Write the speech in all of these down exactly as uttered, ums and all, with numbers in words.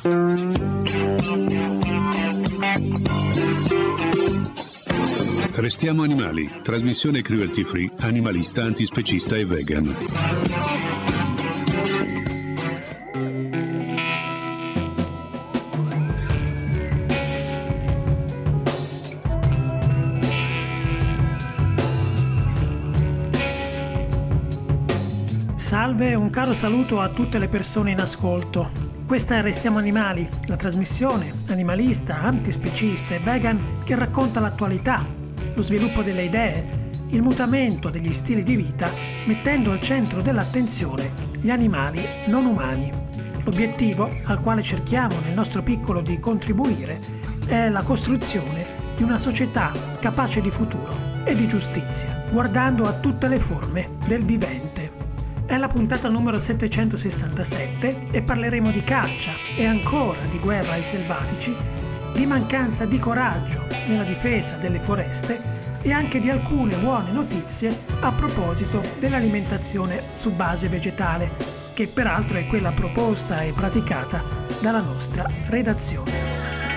Restiamo animali, trasmissione cruelty free, animalista, antispecista e vegan. Salve e un caro saluto a tutte le persone in ascolto. Questa è Restiamo Animali, la trasmissione animalista, antispecista e vegan che racconta l'attualità, lo sviluppo delle idee, il mutamento degli stili di vita, mettendo al centro dell'attenzione gli animali non umani. L'obiettivo al quale cerchiamo nel nostro piccolo di contribuire è la costruzione di una società capace di futuro e di giustizia, guardando a tutte le forme del vivente. È la puntata numero settecentosessantasette e parleremo di caccia e ancora di guerra ai selvatici, di mancanza di coraggio nella difesa delle foreste e anche di alcune buone notizie a proposito dell'alimentazione su base vegetale, che peraltro è quella proposta e praticata dalla nostra redazione.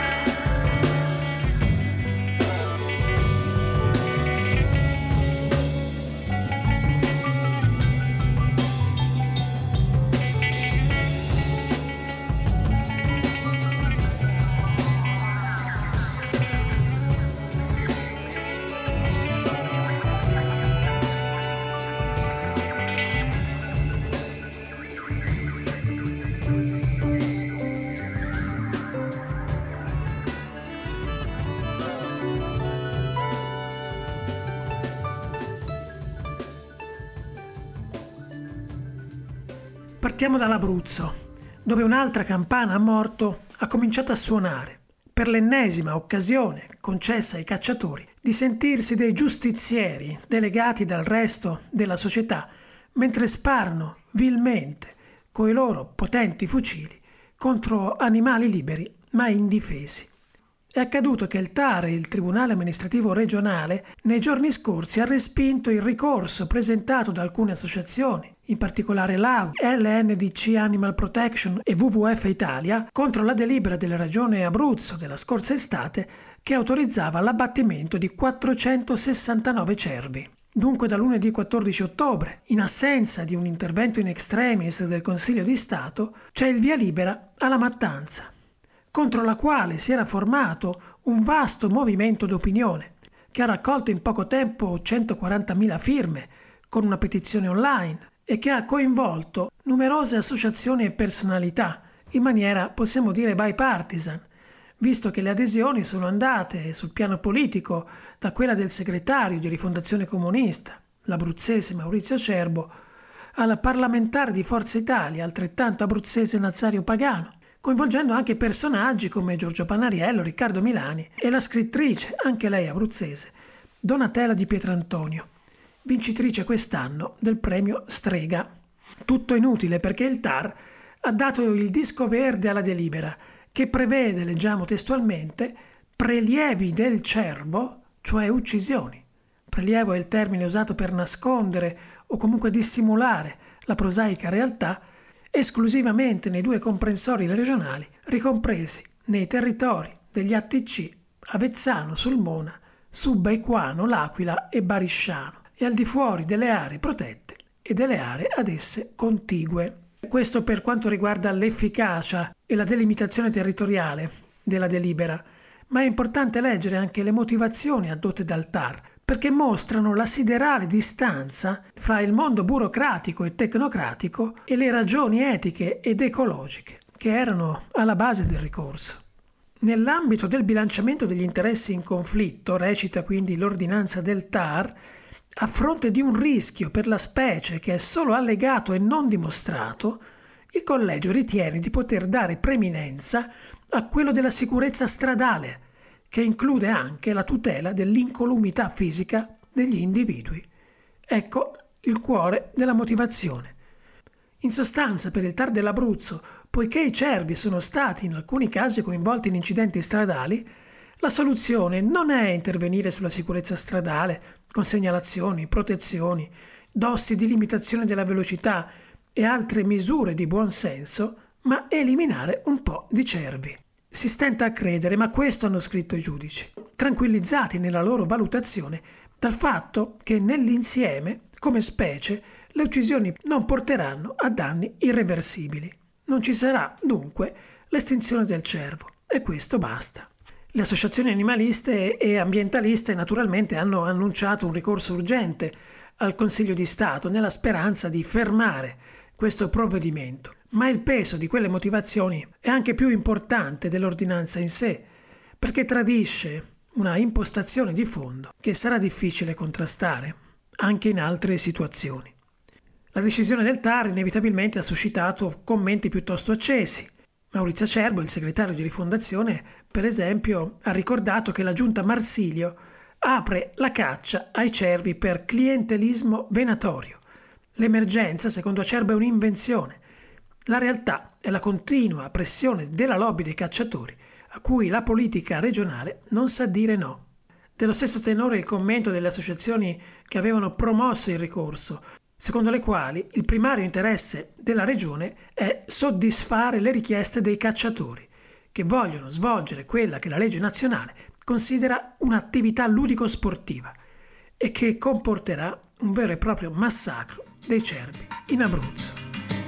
Partiamo dall'Abruzzo, dove un'altra campana a morto ha cominciato a suonare, per l'ennesima occasione concessa ai cacciatori di sentirsi dei giustizieri delegati dal resto della società, mentre sparano vilmente coi loro potenti fucili contro animali liberi ma indifesi. È accaduto che il T A R, il Tribunale Amministrativo Regionale, nei giorni scorsi ha respinto il ricorso presentato da alcune associazioni, in particolare l'A V, L N D C Animal Protection e W W F Italia, contro la delibera della Regione Abruzzo della scorsa estate che autorizzava l'abbattimento di quattrocentosessantanove cervi. Dunque da lunedì quattordici ottobre, in assenza di un intervento in extremis del Consiglio di Stato, c'è il via libera alla mattanza, contro la quale si era formato un vasto movimento d'opinione, che ha raccolto in poco tempo centoquarantamila firme con una petizione online e che ha coinvolto numerose associazioni e personalità in maniera, possiamo dire, bipartisan, visto che le adesioni sono andate sul piano politico da quella del segretario di Rifondazione Comunista, l'abruzzese Maurizio Cerbo, alla parlamentare di Forza Italia, altrettanto abruzzese Nazario Pagano, coinvolgendo anche personaggi come Giorgio Pannariello, Riccardo Milani e la scrittrice, anche lei abruzzese, Donatella Di Pietrantonio, vincitrice quest'anno del premio Strega. Tutto inutile perché il T A R ha dato il disco verde alla delibera che prevede, leggiamo testualmente, prelievi del cervo, cioè uccisioni. Prelievo è il termine usato per nascondere o comunque dissimulare la prosaica realtà, esclusivamente nei due comprensori regionali ricompresi nei territori degli A T C Avezzano, Sulmona, Subbaiquano, L'Aquila e Barisciano e al di fuori delle aree protette e delle aree ad esse contigue. Questo per quanto riguarda l'efficacia e la delimitazione territoriale della delibera, ma è importante leggere anche le motivazioni addotte dal T A R, perché mostrano la siderale distanza fra il mondo burocratico e tecnocratico e le ragioni etiche ed ecologiche che erano alla base del ricorso. Nell'ambito del bilanciamento degli interessi in conflitto, recita quindi l'ordinanza del T A R, a fronte di un rischio per la specie che è solo allegato e non dimostrato, il collegio ritiene di poter dare preminenza a quello della sicurezza stradale, che include anche la tutela dell'incolumità fisica degli individui. Ecco il cuore della motivazione. In sostanza, per il T A R dell'Abruzzo, poiché i cervi sono stati in alcuni casi coinvolti in incidenti stradali, la soluzione non è intervenire sulla sicurezza stradale con segnalazioni, protezioni, dossi di limitazione della velocità e altre misure di buon senso, ma eliminare un po' di cervi. Si stenta a credere, ma questo hanno scritto i giudici, tranquillizzati nella loro valutazione dal fatto che nell'insieme, come specie, le uccisioni non porteranno a danni irreversibili. Non ci sarà, dunque, l'estinzione del cervo, e questo basta. Le associazioni animaliste e ambientaliste naturalmente hanno annunciato un ricorso urgente al Consiglio di Stato nella speranza di fermare questo provvedimento, ma il peso di quelle motivazioni è anche più importante dell'ordinanza in sé, perché tradisce una impostazione di fondo che sarà difficile contrastare anche in altre situazioni. La decisione del T A R inevitabilmente ha suscitato commenti piuttosto accesi. Maurizio Acerbo, il segretario di Rifondazione, per esempio, ha ricordato che la giunta Marsilio apre la caccia ai cervi per clientelismo venatorio. L'emergenza, secondo Acerbo, è un'invenzione. La realtà è la continua pressione della lobby dei cacciatori, a cui la politica regionale non sa dire no. Dello stesso tenore il commento delle associazioni che avevano promosso il ricorso, secondo le quali il primario interesse della regione è soddisfare le richieste dei cacciatori, che vogliono svolgere quella che la legge nazionale considera un'attività ludico-sportiva e che comporterà un vero e proprio massacro dei cervi in Abruzzo.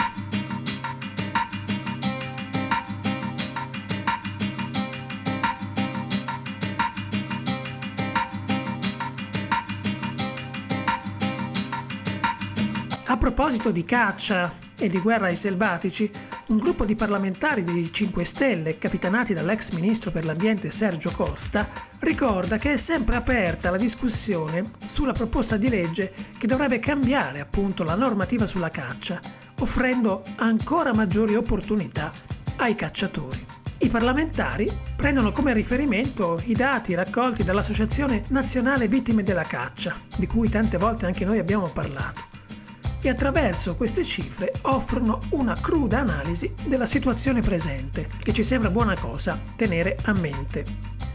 A proposito di caccia e di guerra ai selvatici, un gruppo di parlamentari dei cinque Stelle, capitanati dall'ex ministro per l'ambiente Sergio Costa, ricorda che è sempre aperta la discussione sulla proposta di legge che dovrebbe cambiare appunto la normativa sulla caccia, offrendo ancora maggiori opportunità ai cacciatori. I parlamentari prendono come riferimento i dati raccolti dall'Associazione Nazionale Vittime della Caccia, di cui tante volte anche noi abbiamo parlato, e attraverso queste cifre offrono una cruda analisi della situazione presente, che ci sembra buona cosa tenere a mente.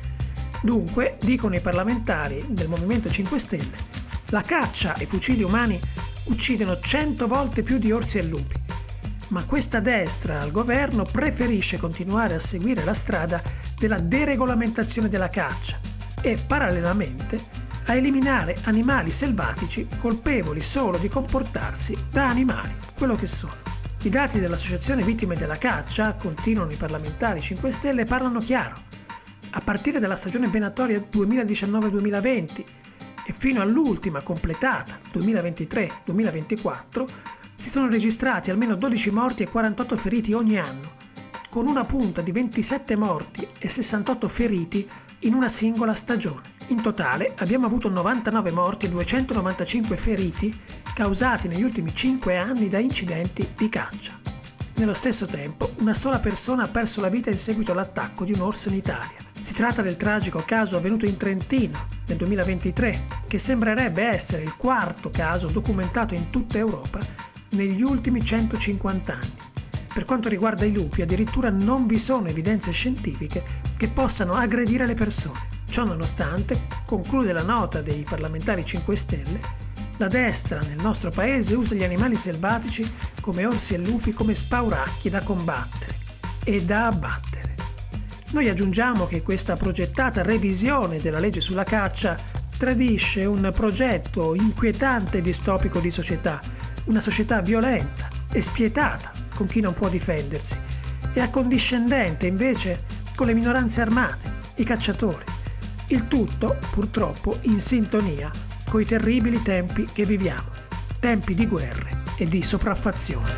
Dunque, dicono i parlamentari del Movimento cinque Stelle, la caccia e i fucili umani uccidono cento volte più di orsi e lupi, ma questa destra al governo preferisce continuare a seguire la strada della deregolamentazione della caccia e, parallelamente, a eliminare animali selvatici colpevoli solo di comportarsi da animali, quello che sono. I dati dell'Associazione Vittime della Caccia, continuano i parlamentari cinque Stelle, parlano chiaro. A partire dalla stagione venatoria duemiladiciannove duemilaventi e fino all'ultima completata duemilaventitré duemilaventiquattro si sono registrati almeno dodici morti e quarantotto feriti ogni anno, con una punta di ventisette morti e sessantotto feriti in una singola stagione. In totale abbiamo avuto novantanove morti e duecentonovantacinque feriti causati negli ultimi cinque anni da incidenti di caccia. Nello stesso tempo, una sola persona ha perso la vita in seguito all'attacco di un orso in Italia. Si tratta del tragico caso avvenuto in Trentino nel duemilaventitré, che sembrerebbe essere il quarto caso documentato in tutta Europa negli ultimi centocinquanta anni. Per quanto riguarda i lupi, addirittura non vi sono evidenze scientifiche che possano aggredire le persone. Ciò nonostante, conclude la nota dei parlamentari cinque Stelle, la destra nel nostro paese usa gli animali selvatici come orsi e lupi come spauracchi da combattere e da abbattere. Noi aggiungiamo che questa progettata revisione della legge sulla caccia tradisce un progetto inquietante e distopico di società, una società violenta e spietata con chi non può difendersi e accondiscendente invece con le minoranze armate, i cacciatori. Il tutto, purtroppo, in sintonia coi terribili tempi che viviamo, tempi di guerre e di sopraffazione.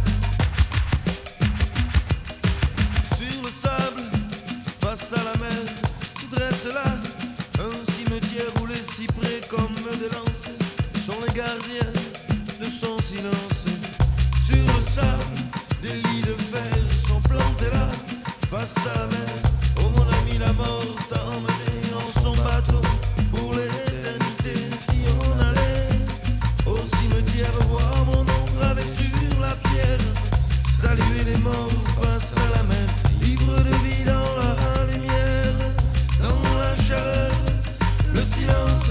Sur le sable, face à la mer, se dresse là un cimetière où les cyprès comme des lances sont les gardiens de son silence. Sur le sable, des lits de fer sont plantés là, face à la mer. Oh mon ami, la mort t'a emmené en son bateau pour l'éternité. Si on allait au cimetière voir mon nom gravé sur la pierre, saluer les morts face à la mer, ivre de vie dans la lumière, dans la chaleur, le silence,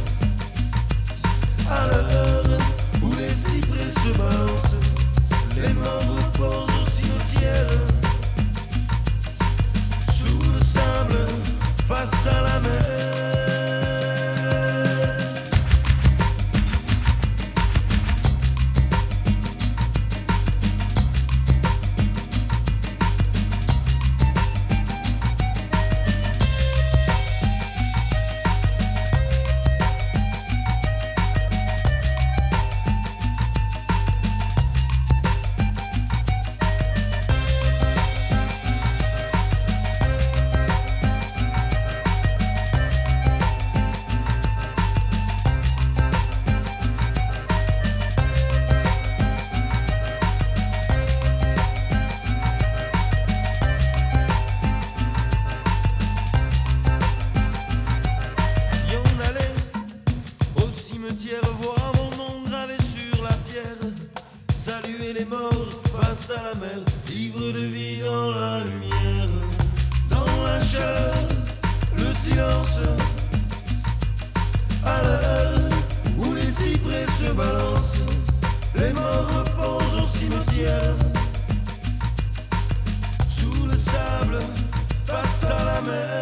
à l'heure où les cyprès se balancent, les morts reposent au cimetière. cimetière, voir mon nom gravé sur la pierre, saluer les morts face à la mer, ivre de vie dans la lumière, dans la chaleur, le silence, à l'heure où les cyprès se balancent, les morts reposent au cimetière, sous le sable, face à la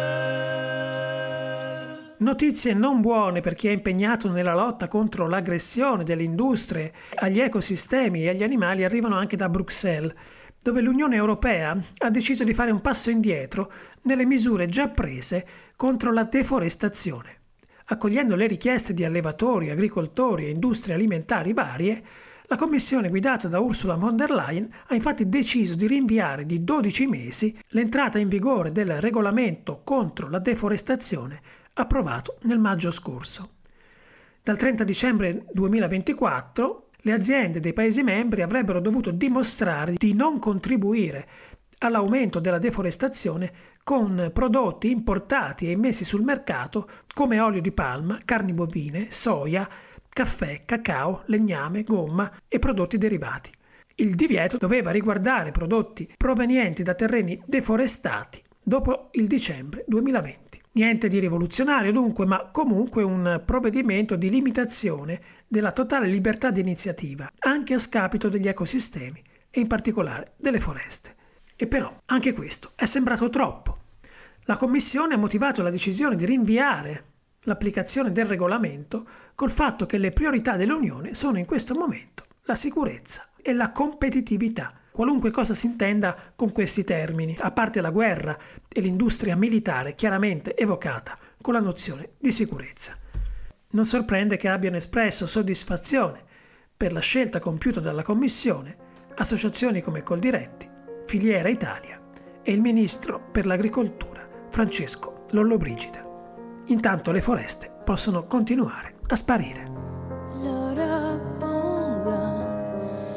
mer. Notizie non buone per chi è impegnato nella lotta contro l'aggressione delle industrie agli ecosistemi e agli animali arrivano anche da Bruxelles, dove l'Unione Europea ha deciso di fare un passo indietro nelle misure già prese contro la deforestazione. Accogliendo le richieste di allevatori, agricoltori e industrie alimentari varie, la Commissione guidata da Ursula von der Leyen ha infatti deciso di rinviare di dodici mesi l'entrata in vigore del regolamento contro la deforestazione approvato nel maggio scorso. Dal trenta dicembre duemilaventiquattro le aziende dei Paesi membri avrebbero dovuto dimostrare di non contribuire all'aumento della deforestazione con prodotti importati e immessi sul mercato come olio di palma, carni bovine, soia, caffè, cacao, legname, gomma e prodotti derivati. Il divieto doveva riguardare prodotti provenienti da terreni deforestati dopo il dicembre duemilaventi. Niente di rivoluzionario dunque, ma comunque un provvedimento di limitazione della totale libertà di iniziativa, anche a scapito degli ecosistemi e in particolare delle foreste. E però anche questo è sembrato troppo. La Commissione ha motivato la decisione di rinviare l'applicazione del regolamento col fatto che le priorità dell'Unione sono in questo momento la sicurezza e la competitività, qualunque cosa si intenda con questi termini, a parte la guerra e l'industria militare chiaramente evocata con la nozione di sicurezza. Non sorprende che abbiano espresso soddisfazione per la scelta compiuta dalla Commissione associazioni come Coldiretti, Filiera Italia e il Ministro per l'Agricoltura Francesco Lollobrigida. Intanto le foreste possono continuare a sparire. Load up on guns,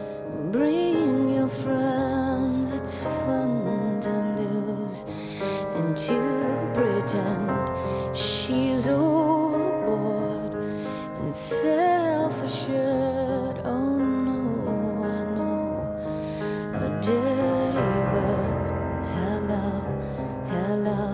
bring your friends, it's fun to lose and to pretend she's overboard and self-assured. Oh no, I know a dirty word. Hello, hello.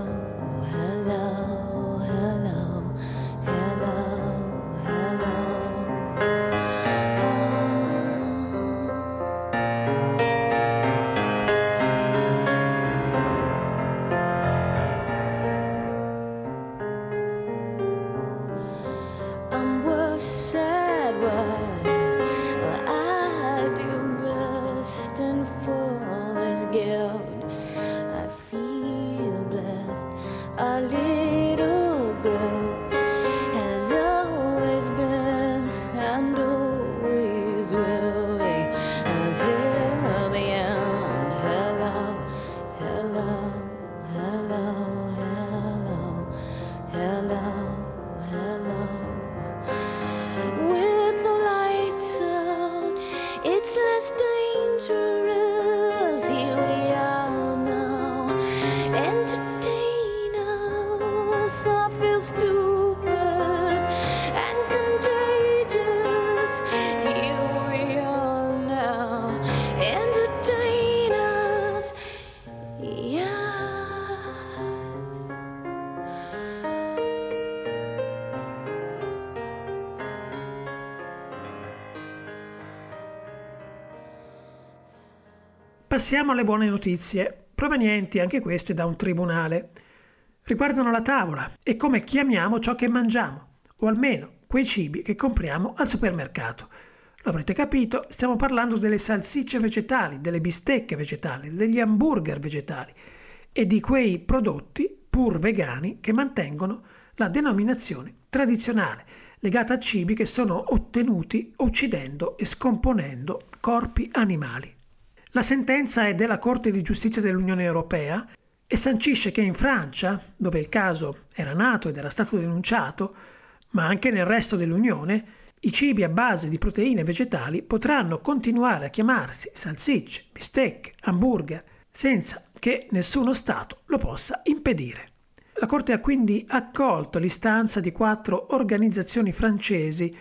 Passiamo alle buone notizie, provenienti anche queste da un tribunale. Riguardano la tavola e come chiamiamo ciò che mangiamo, o almeno quei cibi che compriamo al supermercato. Lo avrete capito, stiamo parlando delle salsicce vegetali, delle bistecche vegetali, degli hamburger vegetali e di quei prodotti pur vegani che mantengono la denominazione tradizionale, legata a cibi che sono ottenuti uccidendo e scomponendo corpi animali. La sentenza è della Corte di Giustizia dell'Unione Europea e sancisce che in Francia, dove il caso era nato ed era stato denunciato, ma anche nel resto dell'Unione, i cibi a base di proteine vegetali potranno continuare a chiamarsi salsicce, bistecche, hamburger, senza che nessuno Stato lo possa impedire. La Corte ha quindi accolto l'istanza di quattro organizzazioni francesi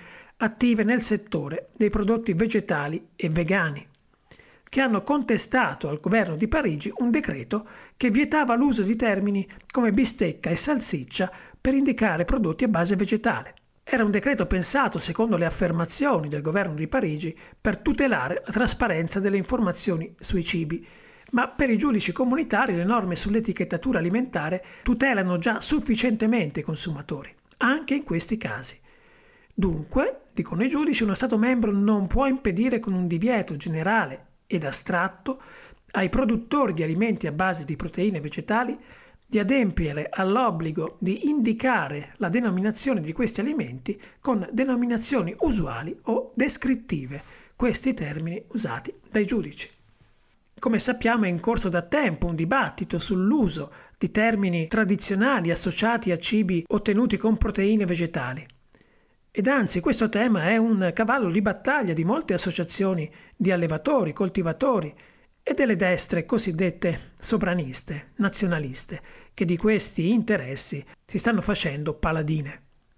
attive nel settore dei prodotti vegetali e vegani, che hanno contestato al governo di Parigi un decreto che vietava l'uso di termini come bistecca e salsiccia per indicare prodotti a base vegetale. Era un decreto pensato, secondo le affermazioni del governo di Parigi, per tutelare la trasparenza delle informazioni sui cibi, ma per i giudici comunitari le norme sull'etichettatura alimentare tutelano già sufficientemente i consumatori, anche in questi casi. Dunque, dicono i giudici, uno Stato membro non può impedire con un divieto generale ed astratto ai produttori di alimenti a base di proteine vegetali di adempiere all'obbligo di indicare la denominazione di questi alimenti con denominazioni usuali o descrittive, questi termini usati dai giudici. Come sappiamo è in corso da tempo un dibattito sull'uso di termini tradizionali associati a cibi ottenuti con proteine vegetali. Ed anzi questo tema è un cavallo di battaglia di molte associazioni di allevatori, coltivatori e delle destre cosiddette sovraniste, nazionaliste, che di questi interessi si stanno facendo paladine.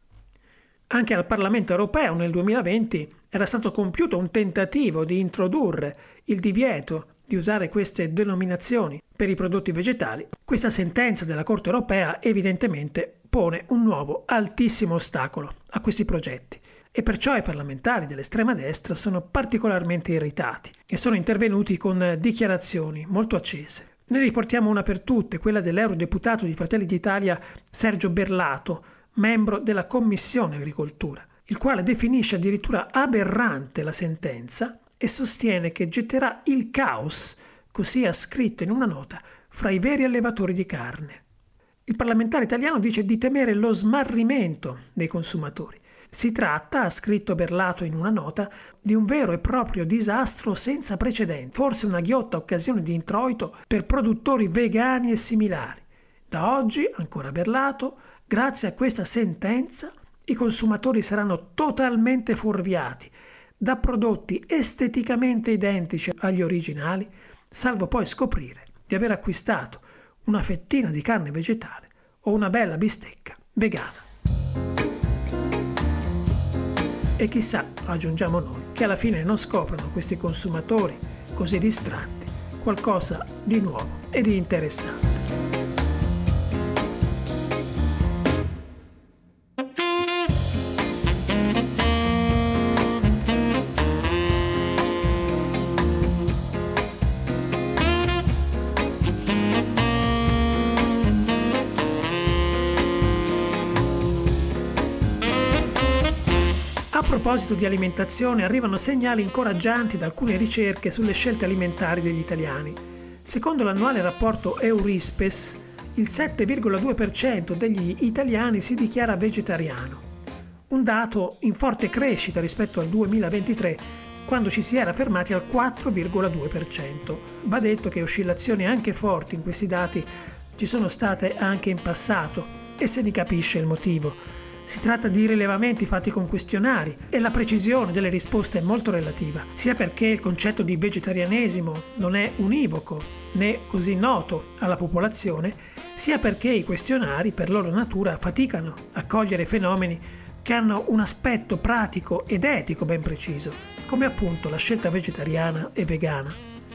Anche al Parlamento europeo nel duemilaventi era stato compiuto un tentativo di introdurre il divieto di usare queste denominazioni per i prodotti vegetali. Questa sentenza della Corte europea evidentemente pone un nuovo altissimo ostacolo a questi progetti e perciò i parlamentari dell'estrema destra sono particolarmente irritati e sono intervenuti con dichiarazioni molto accese. Ne riportiamo una per tutte, quella dell'eurodeputato di Fratelli d'Italia Sergio Berlato, membro della Commissione Agricoltura, il quale definisce addirittura aberrante la sentenza e sostiene che getterà il caos, così ha scritto in una nota, fra i veri allevatori di carne. Il parlamentare italiano dice di temere lo smarrimento dei consumatori. Si tratta, ha scritto Berlato in una nota, di un vero e proprio disastro senza precedenti, forse una ghiotta occasione di introito per produttori vegani e similari. Da oggi, ancora Berlato, grazie a questa sentenza, i consumatori saranno totalmente fuorviati da prodotti esteticamente identici agli originali, salvo poi scoprire di aver acquistato una fettina di carne vegetale o una bella bistecca vegana. E chissà, aggiungiamo noi, che alla fine non scoprano questi consumatori così distratti qualcosa di nuovo e di interessante. A proposito di alimentazione, arrivano segnali incoraggianti da alcune ricerche sulle scelte alimentari degli italiani. Secondo l'annuale rapporto Eurispes, il sette virgola due per cento degli italiani si dichiara vegetariano, un dato in forte crescita rispetto al duemilaventitré, quando ci si era fermati al quattro virgola due per cento. Va detto che oscillazioni anche forti in questi dati ci sono state anche in passato e se ne capisce il motivo. Si tratta di rilevamenti fatti con questionari e la precisione delle risposte è molto relativa, sia perché il concetto di vegetarianesimo non è univoco né così noto alla popolazione, sia perché i questionari per loro natura faticano a cogliere fenomeni che hanno un aspetto pratico ed etico ben preciso, come appunto la scelta vegetariana e vegana.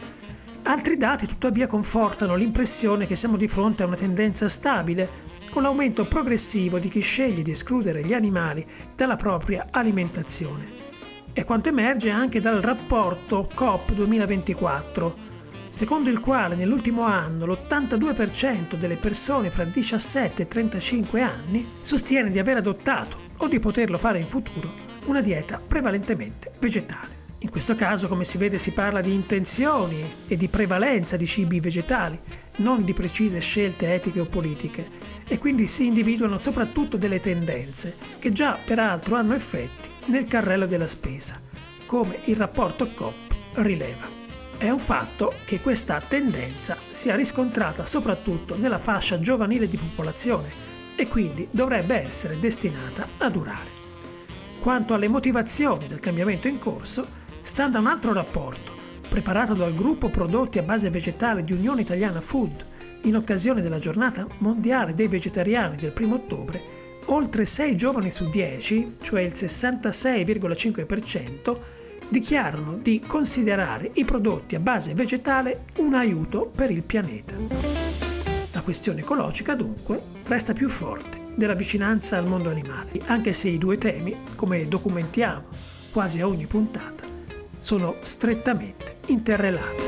Altri dati tuttavia confortano l'impressione che siamo di fronte a una tendenza stabile, con l'aumento progressivo di chi sceglie di escludere gli animali dalla propria alimentazione. È quanto emerge anche dal rapporto C O P duemilaventiquattro, secondo il quale nell'ultimo anno l'ottantadue per cento delle persone fra diciassette e trentacinque anni sostiene di aver adottato o di poterlo fare in futuro una dieta prevalentemente vegetale. In questo caso, come si vede, si parla di intenzioni e di prevalenza di cibi vegetali, non di precise scelte etiche o politiche, e quindi si individuano soprattutto delle tendenze che già peraltro hanno effetti nel carrello della spesa, come il rapporto C O P rileva. È un fatto che questa tendenza sia riscontrata soprattutto nella fascia giovanile di popolazione e quindi dovrebbe essere destinata a durare. Quanto alle motivazioni del cambiamento in corso, stando a un altro rapporto, preparato dal gruppo prodotti a base vegetale di Unione Italiana Food in occasione della giornata mondiale dei vegetariani del primo ottobre, oltre sei giovani su dieci, cioè il sessantasei virgola cinque per cento, dichiarano di considerare i prodotti a base vegetale un aiuto per il pianeta. La questione ecologica, dunque, resta più forte della vicinanza al mondo animale, anche se i due temi, come documentiamo quasi a ogni puntata, sono strettamente interrelati.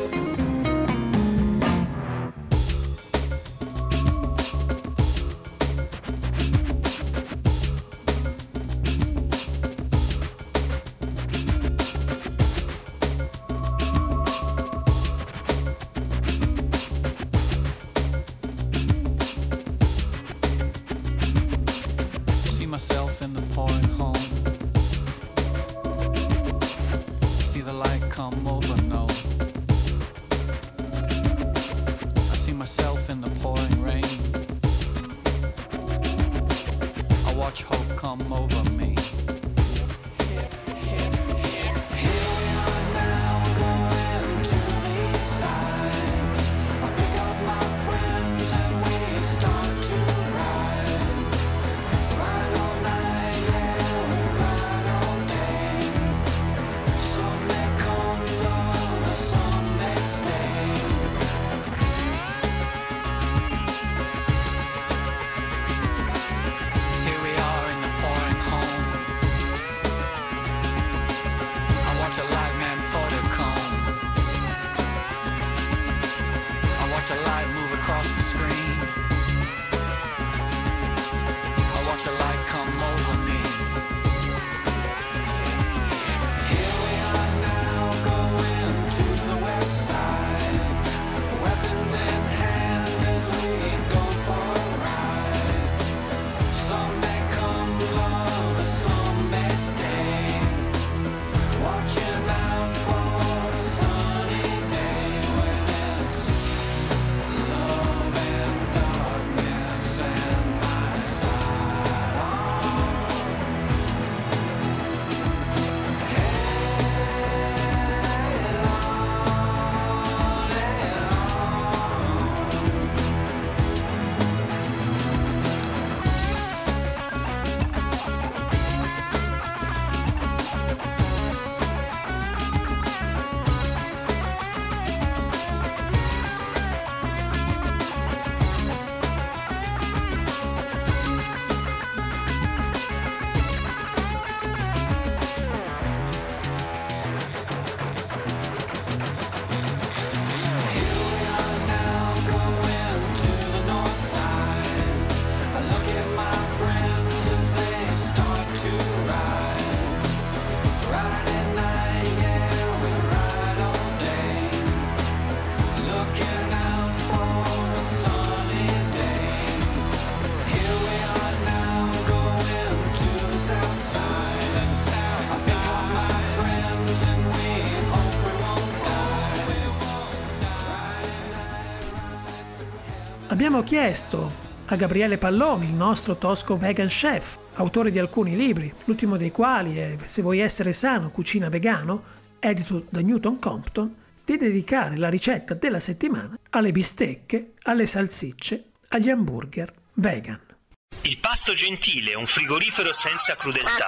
Abbiamo chiesto a Gabriele Pallomi, il nostro tosco vegan chef, autore di alcuni libri, l'ultimo dei quali è Se vuoi essere sano, cucina vegano, edito da Newton Compton, di dedicare la ricetta della settimana alle bistecche, alle salsicce, agli hamburger vegan. Il pasto gentile, un frigorifero senza crudeltà.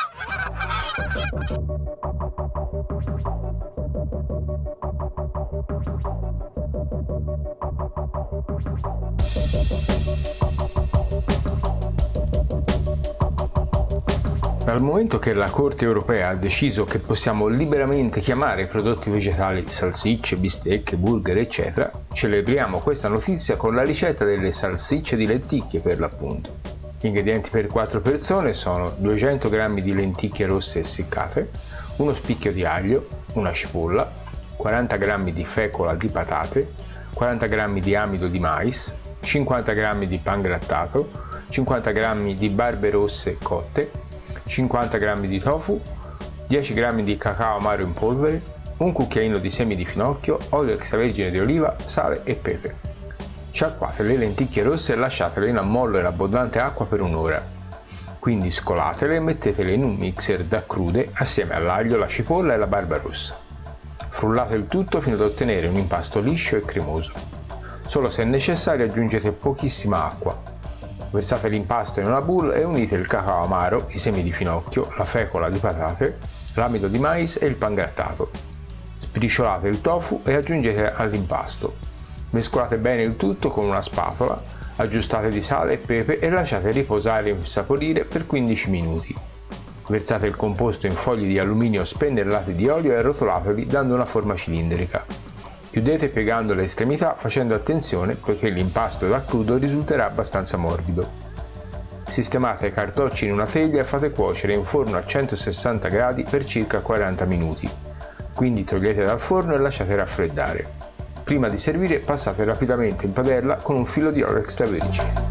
Dal momento che la Corte europea ha deciso che possiamo liberamente chiamare i prodotti vegetali salsicce, bistecche, burger, eccetera, celebriamo questa notizia con la ricetta delle salsicce di lenticchie per l'appunto. Gli ingredienti per quattro persone sono duecento grammi di lenticchie rosse essiccate, uno spicchio di aglio, una cipolla, quaranta grammi di fecola di patate, quaranta grammi di amido di mais, cinquanta grammi di pangrattato, cinquanta grammi di barbe rosse cotte, cinquanta grammi di tofu, dieci grammi di cacao amaro in polvere, un cucchiaino di semi di finocchio, olio extravergine di oliva, sale e pepe. Sciacquate le lenticchie rosse e lasciatele in ammollo in abbondante acqua per un'ora. Quindi scolatele e mettetele in un mixer da crude assieme all'aglio, la cipolla e la barba rossa. Frullate il tutto fino ad ottenere un impasto liscio e cremoso. Solo se è necessario aggiungete pochissima acqua. Versate l'impasto in una boule e unite il cacao amaro, i semi di finocchio, la fecola di patate, l'amido di mais e il pangrattato. Sbriciolate il tofu e aggiungete all'impasto. Mescolate bene il tutto con una spatola, aggiustate di sale e pepe e lasciate riposare e insaporire per quindici minuti. Versate il composto in fogli di alluminio spennellati di olio e arrotolateli dando una forma cilindrica. Chiudete piegando le estremità facendo attenzione poiché l'impasto da crudo risulterà abbastanza morbido. Sistemate i cartocci in una teglia e fate cuocere in forno a centosessanta gradi per circa quaranta minuti. Quindi togliete dal forno e lasciate raffreddare. Prima di servire passate rapidamente in padella con un filo di olio extravergine.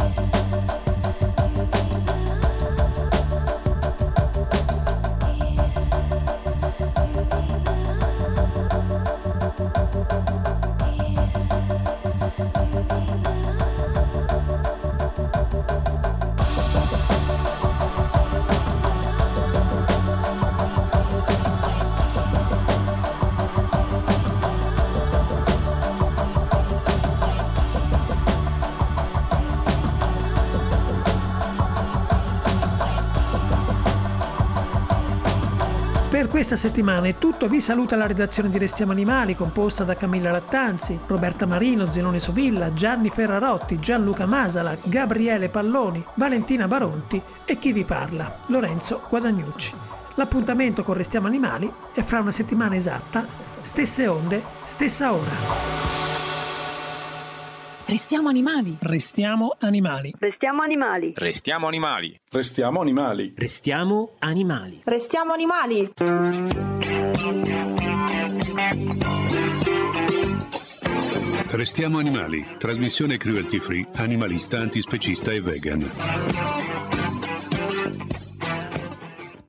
Per questa settimana è tutto, vi saluta la redazione di Restiamo Animali composta da Camilla Lattanzi, Roberta Marino, Zenone Sovilla, Gianni Ferrarotti, Gianluca Masala, Gabriele Palloni, Valentina Baronti e chi vi parla, Lorenzo Guadagnucci. L'appuntamento con Restiamo Animali è fra una settimana esatta, stesse onde, stessa ora. Restiamo animali. Restiamo animali. Restiamo animali. Restiamo animali. Restiamo animali. Restiamo animali. Restiamo animali. Restiamo animali. Trasmissione cruelty free, animalista, antispecista e vegan.